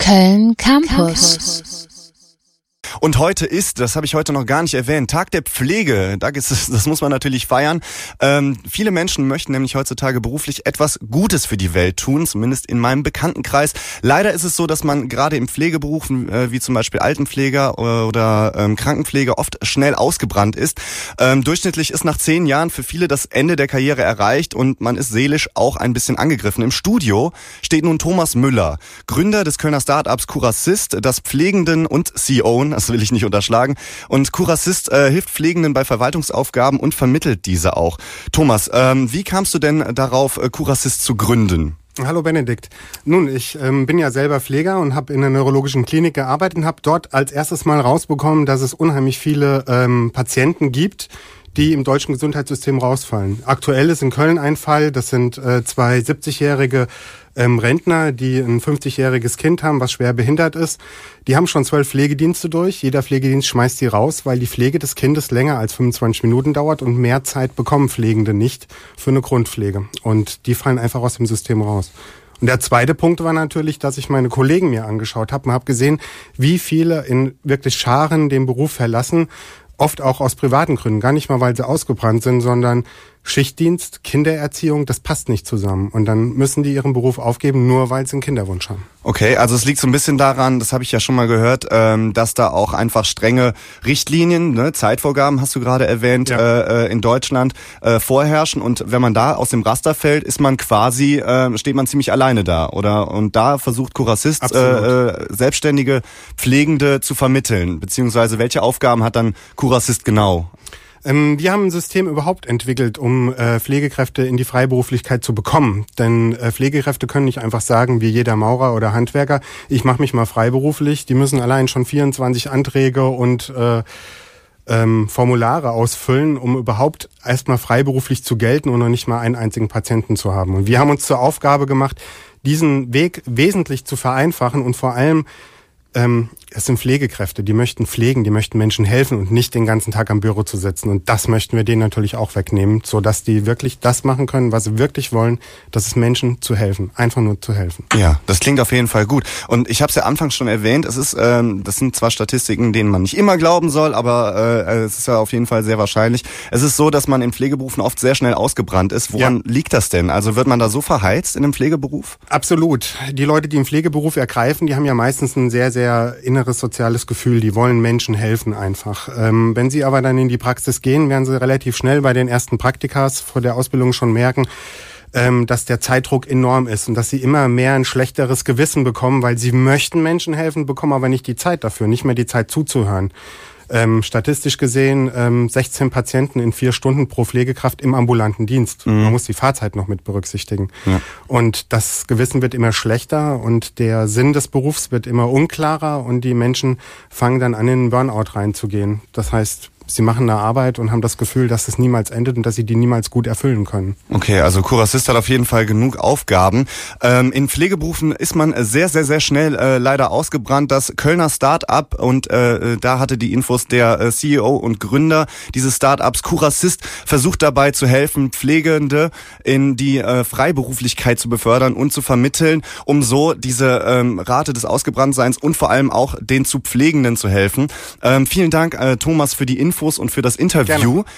Köln Campus. Und heute ist, das habe ich heute noch gar nicht erwähnt, Tag der Pflege. Das muss man natürlich feiern. Viele Menschen möchten nämlich heutzutage beruflich etwas Gutes für die Welt tun, zumindest in meinem Bekanntenkreis. Leider ist es so, dass man gerade im Pflegeberufen, wie zum Beispiel Altenpfleger oder Krankenpfleger, oft schnell ausgebrannt ist. Durchschnittlich ist nach 10 Jahren für viele das Ende der Karriere erreicht und man ist seelisch auch ein bisschen angegriffen. Im Studio steht nun Thomas Müller, Gründer des Kölner Startups Curassist, das Pflegenden und CEO, das will ich nicht unterschlagen. Und Curassist hilft Pflegenden bei Verwaltungsaufgaben und vermittelt diese auch. Thomas, wie kamst du denn darauf, Curassist zu gründen? Hallo Benedikt. Nun, ich bin ja selber Pfleger und habe in der neurologischen Klinik gearbeitet und habe dort als erstes mal rausbekommen, dass es unheimlich viele Patienten gibt, die im deutschen Gesundheitssystem rausfallen. Aktuell ist in Köln ein Fall, das sind 2 70-jährige Rentner, die ein 50-jähriges Kind haben, was schwer behindert ist. Die haben schon 12 Pflegedienste durch. Jeder Pflegedienst schmeißt die raus, weil die Pflege des Kindes länger als 25 Minuten dauert und mehr Zeit bekommen Pflegende nicht für eine Grundpflege. Und die fallen einfach aus dem System raus. Und der zweite Punkt war natürlich, dass ich meine Kollegen mir angeschaut habe und habe gesehen, wie viele in wirklich Scharen den Beruf verlassen, oft auch aus privaten Gründen, gar nicht mal, weil sie ausgebrannt sind, sondern Schichtdienst, Kindererziehung, das passt nicht zusammen. Und dann müssen die ihren Beruf aufgeben, nur weil sie einen Kinderwunsch haben. Okay, also es liegt so ein bisschen daran, das habe ich ja schon mal gehört, dass da auch einfach strenge Richtlinien, Zeitvorgaben hast du gerade erwähnt, ja, in Deutschland vorherrschen. Und wenn man da aus dem Raster fällt, ist man quasi, steht man ziemlich alleine da, oder? Und da versucht Curassist selbstständige Pflegende zu vermitteln, beziehungsweise welche Aufgaben hat dann Curassist genau? Wir haben ein System überhaupt entwickelt, um Pflegekräfte in die Freiberuflichkeit zu bekommen. Denn Pflegekräfte können nicht einfach sagen, wie jeder Maurer oder Handwerker, ich mache mich mal freiberuflich. Die müssen allein schon 24 Anträge und Formulare ausfüllen, um überhaupt erstmal freiberuflich zu gelten und noch nicht mal einen einzigen Patienten zu haben. Und wir haben uns zur Aufgabe gemacht, diesen Weg wesentlich zu vereinfachen und vor allem es sind Pflegekräfte, die möchten pflegen, die möchten Menschen helfen und nicht den ganzen Tag am Büro zu sitzen. Und das möchten wir denen natürlich auch wegnehmen, sodass die wirklich das machen können, was sie wirklich wollen, das ist Menschen zu helfen, einfach nur zu helfen. Ja, das klingt auf jeden Fall gut. Und ich habe es ja anfangs schon erwähnt, das sind zwar Statistiken, denen man nicht immer glauben soll, aber es ist ja auf jeden Fall sehr wahrscheinlich. Es ist so, dass man in Pflegeberufen oft sehr schnell ausgebrannt ist. Woran liegt das denn? Also wird man da so verheizt in einem Pflegeberuf? Absolut. Die Leute, die einen Pflegeberuf ergreifen, die haben ja meistens ein sehr, sehr inneres soziales Gefühl. Die wollen Menschen helfen einfach. Wenn sie aber dann in die Praxis gehen, werden sie relativ schnell bei den ersten Praktikas vor der Ausbildung schon merken, dass der Zeitdruck enorm ist und dass sie immer mehr ein schlechteres Gewissen bekommen, weil sie möchten Menschen helfen, bekommen aber nicht die Zeit dafür, nicht mehr die Zeit zuzuhören. Statistisch gesehen 16 Patienten in 4 Stunden pro Pflegekraft im ambulanten Dienst. Man muss die Fahrzeit noch mit berücksichtigen. Ja. Und das Gewissen wird immer schlechter und der Sinn des Berufs wird immer unklarer und die Menschen fangen dann an, in einen Burnout reinzugehen. Das heißt, sie machen eine Arbeit und haben das Gefühl, dass es niemals endet und dass sie die niemals gut erfüllen können. Okay, also Curassist hat auf jeden Fall genug Aufgaben. In Pflegeberufen ist man sehr, sehr, sehr schnell leider ausgebrannt. Das Kölner Start-up und da hatte die Infos der CEO und Gründer dieses Start-ups Curassist versucht dabei zu helfen, Pflegende in die Freiberuflichkeit zu befördern und zu vermitteln, um so diese Rate des Ausgebranntseins und vor allem auch den zu Pflegenden zu helfen. Vielen Dank, Thomas, für die Infos und für das Interview. Gerne.